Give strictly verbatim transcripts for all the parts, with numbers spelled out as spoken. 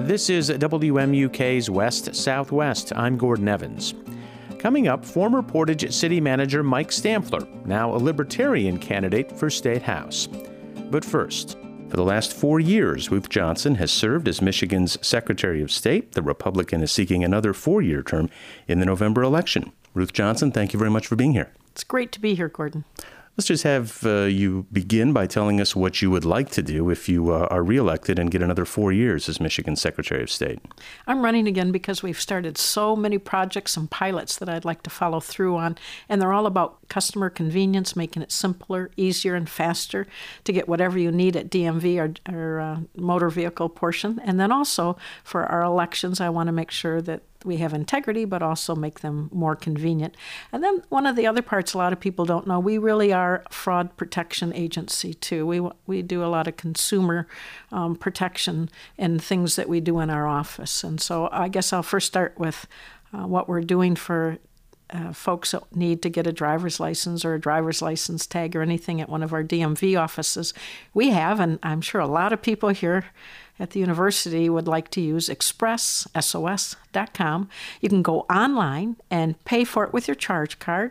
This is W M U K's West Southwest. I'm Gordon Evans. Coming up, former Portage City Manager Mike Stampfler, now a Libertarian candidate for State House. But first, for the last four years, Ruth Johnson has served as Michigan's Secretary of State. The Republican is seeking another four-year term in the November election. Ruth Johnson, thank you very much for being here. It's great to be here, Gordon. Let's just have uh, you begin by telling us what you would like to do if you uh, are reelected and get another four years as Michigan Secretary of State. I'm running again because we've started so many projects and pilots that I'd like to follow through on, and they're all about customer convenience, making it simpler, easier, and faster to get whatever you need at D M V or, or uh, motor vehicle portion. And then also for our elections, I want to make sure that we have integrity, but also make them more convenient. And then one of the other parts a lot of people don't know, we really are a fraud protection agency too. We we do a lot of consumer um, protection and things that we do in our office. And so I guess I'll first start with uh, what we're doing for uh, folks that need to get a driver's license or a driver's license tag or anything at one of our D M V offices. We have, and I'm sure a lot of people here at the university would like to use express S O S dot com. You can go online and pay for it with your charge card,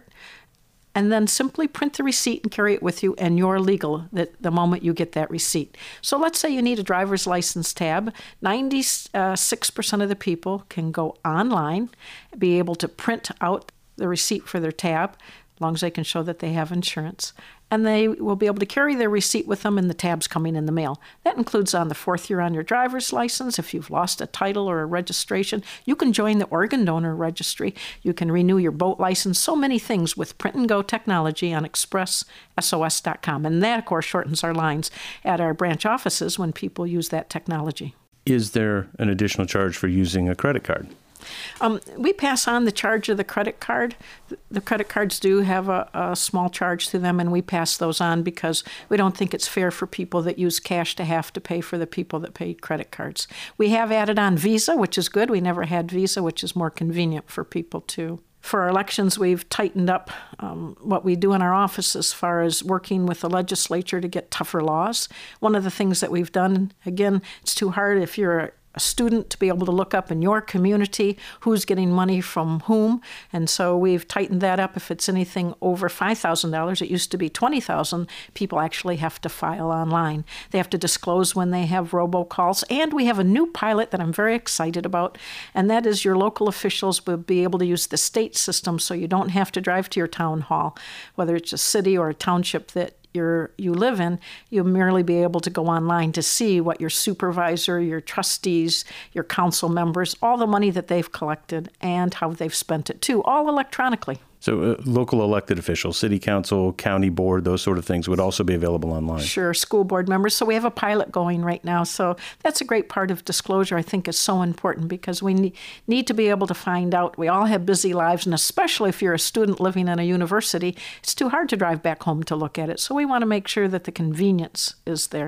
and then simply print the receipt and carry it with you, and you're legal the, the moment you get that receipt. So let's say you need a driver's license tab. ninety-six percent of the people can go online, be able to print out the receipt for their tab, as long as they can show that they have insurance. And they will be able to carry their receipt with them, and the tab's coming in the mail. That includes on the fourth year on your driver's license. If you've lost a title or a registration, you can join the organ donor registry. You can renew your boat license. So many things with print and go technology on express S O S dot com. And that, of course, shortens our lines at our branch offices when people use that technology. Is there an additional charge for using a credit card? Um, we pass on the charge of the credit card. The credit cards do have a, a small charge to them, and we pass those on because we don't think it's fair for people that use cash to have to pay for the people that pay credit cards. We have added on Visa, which is good. We never had Visa, which is more convenient for people too. For our elections, we've tightened up um, what we do in our office as far as working with the legislature to get tougher laws. One of the things that we've done, again, it's too hard if you're a a student to be able to look up in your community who's getting money from whom. And so we've tightened that up. If it's anything over five thousand dollars, it used to be twenty thousand dollars, people actually have to file online. They have to disclose when they have robocalls. And we have a new pilot that I'm very excited about, and that is your local officials will be able to use the state system so you don't have to drive to your town hall, whether it's a city or a township that You're, you live in. You'll merely be able to go online to see what your supervisor, your trustees, your council members, all the money that they've collected and how they've spent it too, all electronically. So uh, local elected officials, city council, county board, those sort of things would also be available online. Sure, school board members. So we have a pilot going right now. So that's a great part of disclosure, I think, is so important because we ne- need to be able to find out. We all have busy lives, and especially if you're a student living in a university, it's too hard to drive back home to look at it. So we want to make sure that the convenience is there.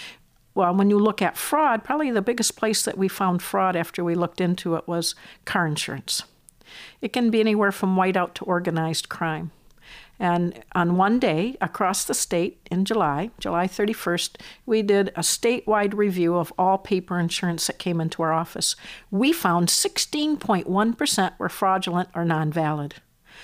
Well, when you look at fraud, probably the biggest place that we found fraud after we looked into it was car insurance. It can be anywhere from whiteout to organized crime. And on one day across the state in July, July thirty-first, we did a statewide review of all paper insurance that came into our office. We found sixteen point one percent were fraudulent or non-valid.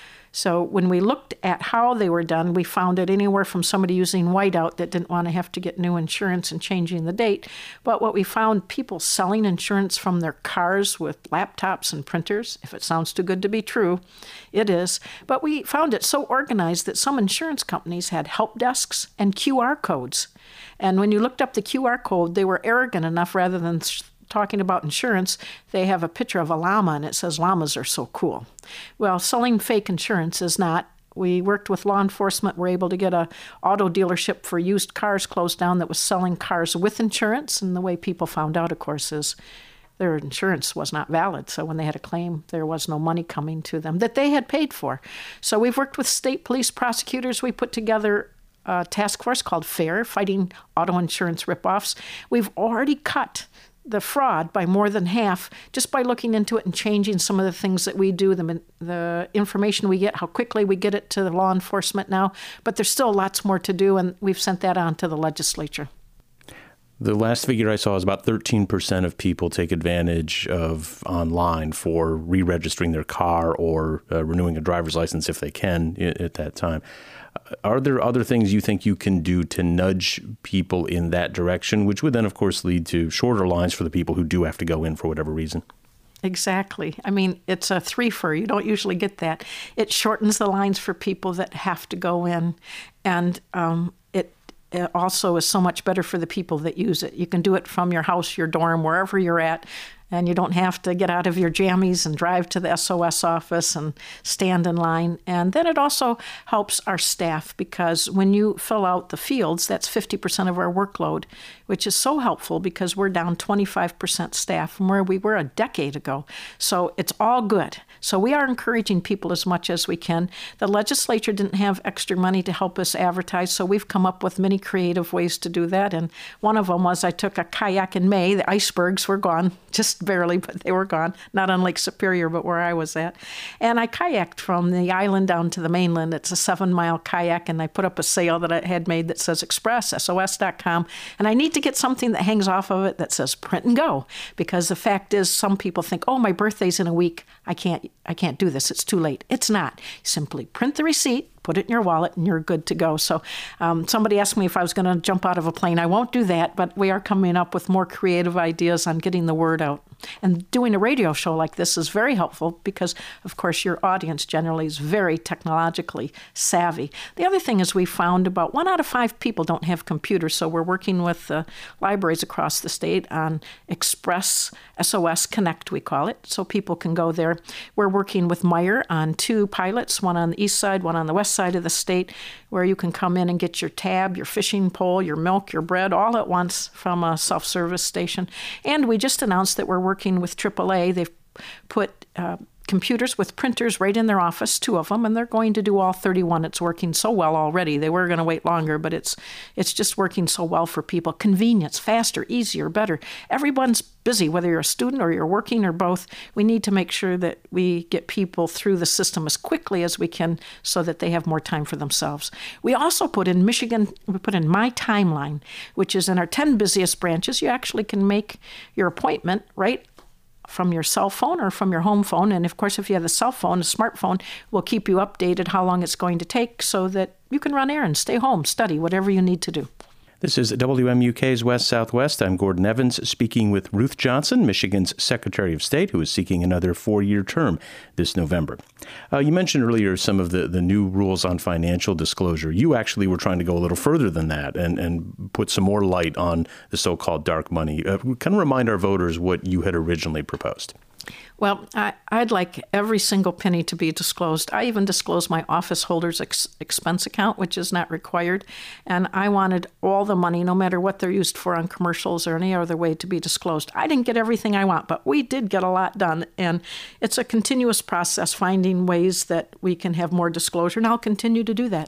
So when we looked at how they were done, we found it anywhere from somebody using whiteout that didn't want to have to get new insurance and changing the date. But what we found, people selling insurance from their cars with laptops and printers. If it sounds too good to be true, it is. But we found it so organized that some insurance companies had help desks and Q R codes. And when you looked up the Q R code, they were arrogant enough rather than talking about insurance, they have a picture of a llama and it says llamas are so cool. Well, selling fake insurance is not. We worked with law enforcement. We're able to get a auto dealership for used cars closed down that was selling cars with insurance. And the way people found out, of course, is their insurance was not valid. So when they had a claim, there was no money coming to them that they had paid for. So we've worked with state police prosecutors. We put together a task force called FAIR, Fighting Auto Insurance Ripoffs. We've already cut the fraud by more than half just by looking into it and changing some of the things that we do, the, the information we get, how quickly we get it to the law enforcement now. But there's still lots more to do, and we've sent that on to the legislature. The last figure I saw is about thirteen percent of people take advantage of online for re-registering their car or uh, renewing a driver's license if they can at that time. Are there other things you think you can do to nudge people in that direction, which would then, of course, lead to shorter lines for the people who do have to go in for whatever reason? Exactly. I mean, it's a three-fer. You don't usually get that. It shortens the lines for people that have to go in, and um, it, it also is so much better for the people that use it. You can do it from your house, your dorm, wherever you're at, and you don't have to get out of your jammies and drive to the S O S office and stand in line. And then it also helps our staff, because when you fill out the fields, that's fifty percent of our workload, which is so helpful because we're down twenty-five percent staff from where we were a decade ago. So it's all good. So we are encouraging people as much as we can. The legislature didn't have extra money to help us advertise, so we've come up with many creative ways to do that. And one of them was I took a kayak in May. The icebergs were gone, just barely, but they were gone, not on Lake Superior, but where I was at. And I kayaked from the island down to the mainland. It's a seven-mile kayak, and I put up a sail that I had made that says express, S O S dot com. And I need to get something that hangs off of it that says print and go, because the fact is some people think, oh, my birthday's in a week. I can't, I can't do this. It's too late. It's not. Simply print the receipt, put it in your wallet, and you're good to go. So um, somebody asked me if I was going to jump out of a plane. I won't do that, but we are coming up with more creative ideas on getting the word out. And doing a radio show like this is very helpful because, of course, your audience generally is very technologically savvy. The other thing is we found about one out of five people don't have computers, so we're working with uh, libraries across the state on Express S O S Connect, we call it, so people can go there. We're working with Meijer on two pilots, one on the east side, one on the west side of the state, where you can come in and get your tab, your fishing pole, your milk, your bread, all at once from a self-service station. And we just announced that we're working with triple A. They've put uh, computers with printers right in their office, two of them, and they're going to do all thirty-one. It's working so well already. They were going to wait longer, but it's it's just working so well for people. Convenience, faster, easier, better. Everyone's busy, whether you're a student or you're working or both. We need to make sure that we get people through the system as quickly as we can so that they have more time for themselves. We also put in Michigan, we put in My Timeline, which is in our ten busiest branches. You actually can make your appointment right from your cell phone or from your home phone. And of course, if you have a cell phone, a smartphone will keep you updated how long it's going to take so that you can run errands, stay home, study, whatever you need to do. This is W M U K's West Southwest. I'm Gordon Evans, speaking with Ruth Johnson, Michigan's Secretary of State, who is seeking another four-year term this November. Uh, you mentioned earlier some of the, the new rules on financial disclosure. You actually were trying to go a little further than that and, and put some more light on the so-called dark money. Uh, kind of remind our voters what you had originally proposed. Well, I, I'd like every single penny to be disclosed. I even disclose my office holder's ex- expense account, which is not required. And I wanted all the money, no matter what they're used for on commercials or any other way, to be disclosed. I didn't get everything I want, but we did get a lot done. And it's a continuous process, finding ways that we can have more disclosure, and I'll continue to do that.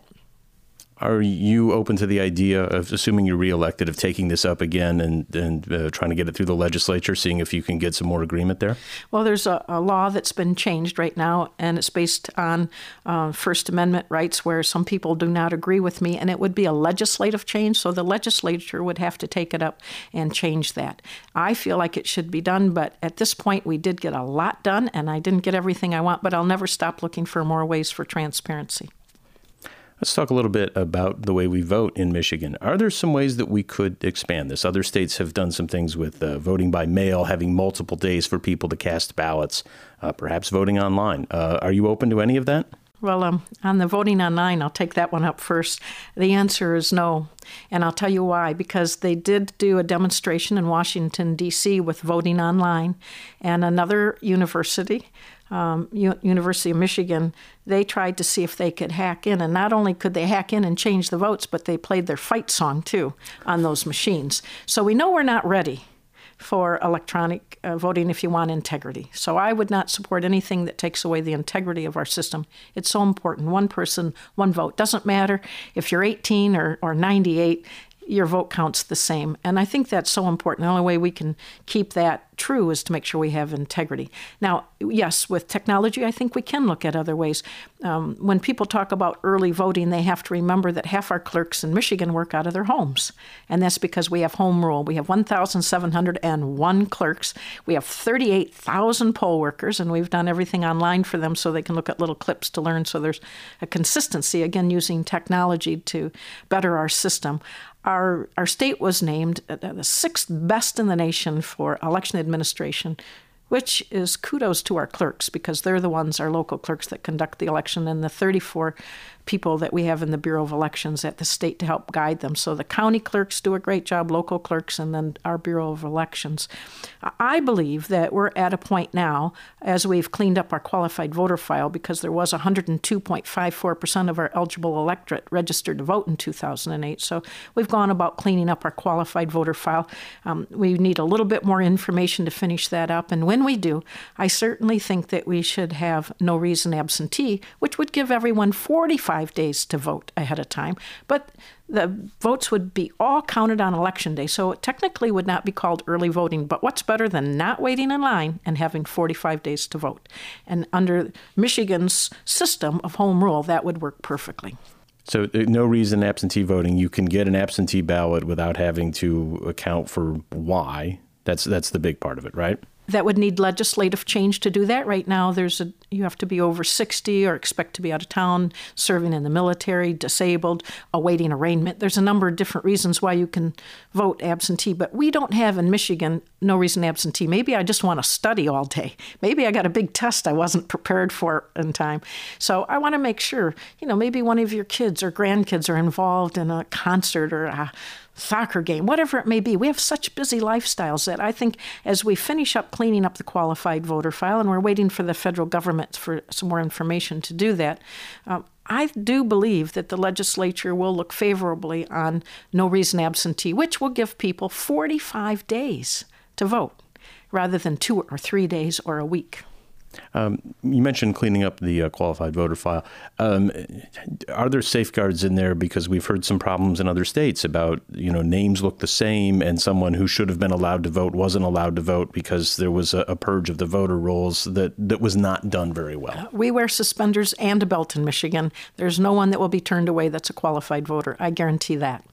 Are you open to the idea of, assuming you're reelected, of taking this up again and, and uh, trying to get it through the legislature, seeing if you can get some more agreement there? Well, there's a, a law that's been changed right now, and it's based on uh, First Amendment rights where some people do not agree with me, and it would be a legislative change, so the legislature would have to take it up and change that. I feel like it should be done, but at this point, we did get a lot done, and I didn't get everything I want, but I'll never stop looking for more ways for transparency. Let's talk a little bit about the way we vote in Michigan. Are there some ways that we could expand this? Other states have done some things with uh, voting by mail, having multiple days for people to cast ballots, uh, perhaps voting online. Uh, are you open to any of that? Well, um, on the voting online, I'll take that one up first. The answer is no, and I'll tell you why. Because they did do a demonstration in Washington, D C with voting online, and another university, um, U- University of Michigan, they tried to see if they could hack in. And not only could they hack in and change the votes, but they played their fight song, too, on those machines. So we know we're not ready for electronic uh, voting if you want integrity. So I would not support anything that takes away the integrity of our system. It's so important. One person, one vote. Doesn't matter if you're eighteen or, or ninety-eight. your vote counts the same. And I think that's so important. The only way we can keep that true is to make sure we have integrity. Now, yes, with technology, I think we can look at other ways. Um, when people talk about early voting, they have to remember that half our clerks in Michigan work out of their homes. And that's because we have home rule. We have one thousand seven hundred one clerks. We have thirty-eight thousand poll workers, and we've done everything online for them so they can look at little clips to learn. So there's a consistency, again, using technology to better our system. Our our state was named the sixth best in the nation for election administration, which is kudos to our clerks because they're the ones, our local clerks, that conduct the election, and the thirty-four people that we have in the Bureau of Elections at the state to help guide them. So the county clerks do a great job, local clerks, and then our Bureau of Elections. I believe that we're at a point now, as we've cleaned up our qualified voter file, because there was one hundred two point five four percent of our eligible electorate registered to vote in two thousand eight. So we've gone about cleaning up our qualified voter file. Um, we need a little bit more information to finish that up. And when we do, I certainly think that we should have no reason absentee, which would give everyone forty-five days to vote ahead of time. But the votes would be all counted on Election Day, so it technically would not be called early voting. But what's better than not waiting in line and having forty-five days to vote? And under Michigan's system of home rule, that would work perfectly. So no reason absentee voting. You can get an absentee ballot without having to account for why. That's that's the big part of it, right? That would need legislative change to do that. Right now, there's a you have to be over sixty or expect to be out of town, serving in the military, disabled, awaiting arraignment. There's a number of different reasons why you can vote absentee, but we don't have in Michigan no reason absentee. Maybe I just want to study all day. Maybe I got a big test I wasn't prepared for in time. So I want to make sure, you know, maybe one of your kids or grandkids are involved in a concert or a soccer game, whatever it may be. We have such busy lifestyles that I think as we finish up cleaning up the qualified voter file, and we're waiting for the federal government for some more information to do that, um, I do believe that the legislature will look favorably on no reason absentee, which will give people forty-five days to vote rather than two or three days or a week. Um, you mentioned cleaning up the uh, qualified voter file. Um, are there safeguards in there? Because we've heard some problems in other states about, you know, names look the same and someone who should have been allowed to vote wasn't allowed to vote because there was a, a purge of the voter rolls that, that was not done very well. We wear suspenders and a belt in Michigan. There's no one that will be turned away that's a qualified voter. I guarantee that.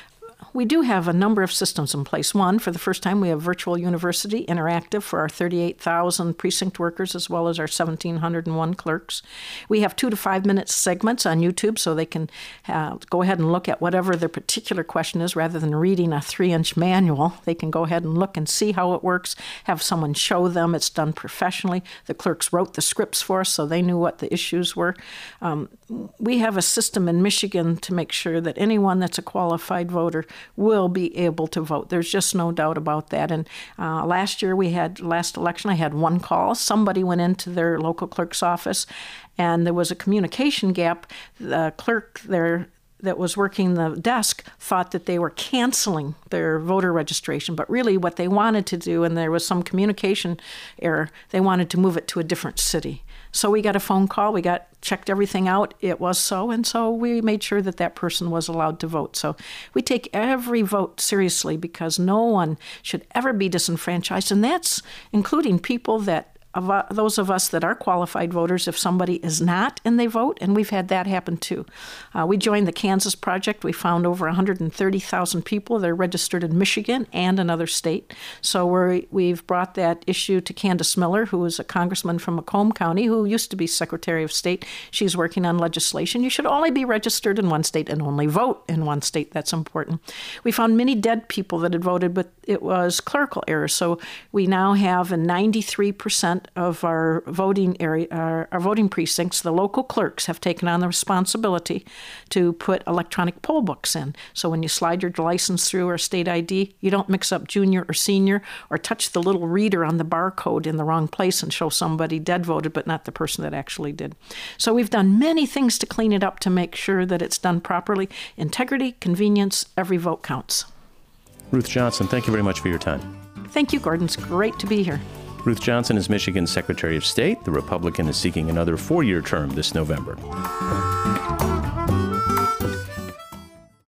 We do have a number of systems in place. One, for the first time, we have Virtual University Interactive for our thirty-eight thousand precinct workers as well as our one thousand seven hundred one clerks. We have two to five minute segments on YouTube so they can uh, go ahead and look at whatever their particular question is rather than reading a three-inch manual. They can go ahead and look and see how it works, have someone show them. It's done professionally. The clerks wrote the scripts for us so they knew what the issues were. Um, we have a system in Michigan to make sure that anyone that's a qualified voter will be able to vote. There's just no doubt about that. And uh, last year we had, last election, I had one call. Somebody went into their local clerk's office and there was a communication gap. The clerk there that was working the desk thought that they were canceling their voter registration, but really what they wanted to do, and there was some communication error, they wanted to move it to a different city. So we got a phone call, we got checked everything out, it was so, and so we made sure that that person was allowed to vote. So we take every vote seriously because no one should ever be disenfranchised, and that's including people that Of, uh, those of us that are qualified voters, if somebody is not and they vote, and we've had that happen too. Uh, we joined the Kansas Project. We found over one hundred thirty thousand people that are registered in Michigan and another state. So we're, we've brought that issue to Candace Miller, who is a congressman from Macomb County, who used to be Secretary of State. She's working on legislation. You should only be registered in one state and only vote in one state. That's important. We found many dead people that had voted, but it was clerical errors. So we now have a ninety-three percent of our voting area, our, our voting precincts, the local clerks have taken on the responsibility to put electronic poll books in. So when you slide your license through or state I D, you don't mix up junior or senior or touch the little reader on the barcode in the wrong place and show somebody dead voted, but not the person that actually did. So we've done many things to clean it up to make sure that it's done properly. Integrity, convenience, every vote counts. Ruth Johnson, thank you very much for your time. Thank you, Gordon. It's great to be here. Ruth Johnson is Michigan's Secretary of State. The Republican is seeking another four-year term this November.